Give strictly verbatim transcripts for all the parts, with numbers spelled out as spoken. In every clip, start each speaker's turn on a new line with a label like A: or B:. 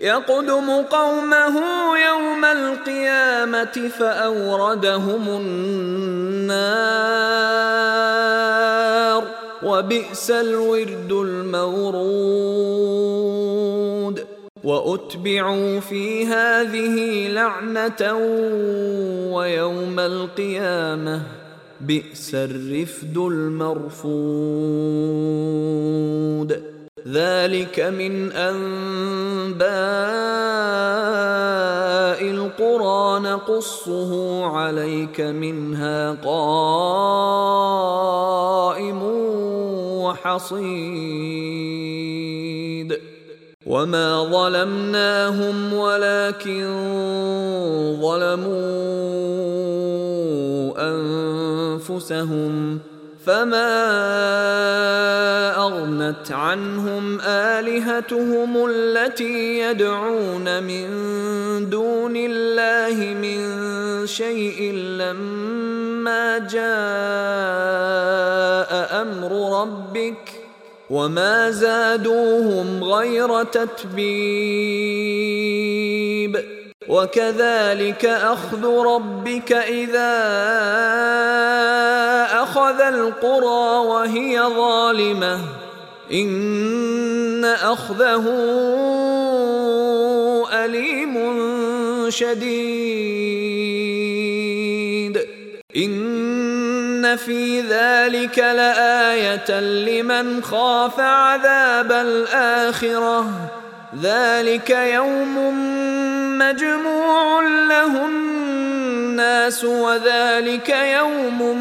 A: يقدم قومه يوم القيامة فأوردهم النار وبئس الورد المورود وأتبعوا في هذه لعنة ويوم القيامة بئس الرفد المرفود ذلك من أنباء القرى نقصه عليك منها قائم وحصيد وما ظلمناهم ولكن ظلموا أنفسهم فما أغنت عنهم آلهتهم التي يدعون من دون الله من شيء لما جاء أمر ربك وما زادوهم غير تتبيب وكذلك أخذ ربك إذا أخذ القرى وهي ظالمة إن أخذه أليم شديد إن في ذلك لآية لمن خاف عذاب الآخرة ذلك يوم مجموع له الناس وذلك يوم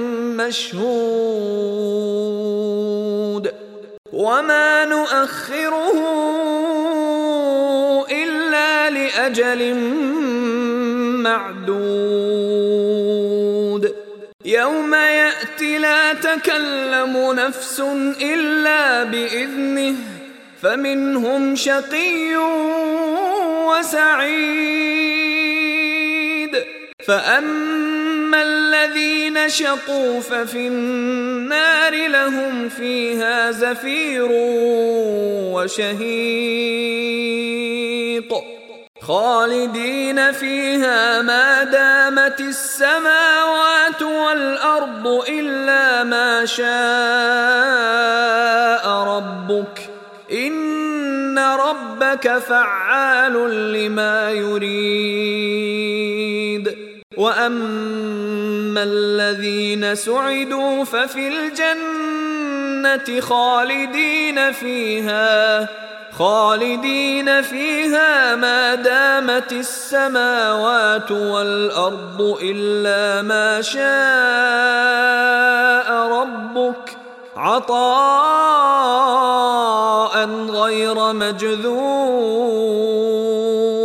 A: مشهود وما نؤخره إلا لأجل معدود يوم يأتي لا تكلم نفس إلا بإذنه فمنهم شقي وسعيد فأما الذين شقوا ففي النار لهم فيها زفير وشهيق خالدين فيها ما دامت السماوات والأرض إلا ما شاء ربك إن ربك فعال لما يريد وأما الذين سعدوا ففي الجنة خالدين فيها خالدين فيها ما دامت السماوات والأرض إلا ما شاء ربك عطاء غير مجذوذ